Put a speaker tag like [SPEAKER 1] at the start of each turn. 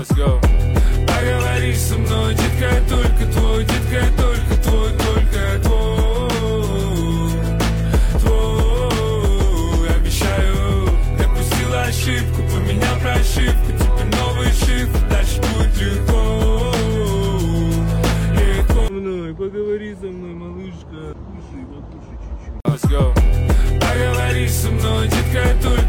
[SPEAKER 1] Let's go. Поговори со мной, детка, я только твой, детка, я только твой, только твой. Обещаю, допустила ошибку, поменял прошивку, теперь новый шифр, дальше будет легко. Легко. Со мной, поговори со мной, малышка, покушай чуть-чуть. Let's go. Поговори со мной, детка, я только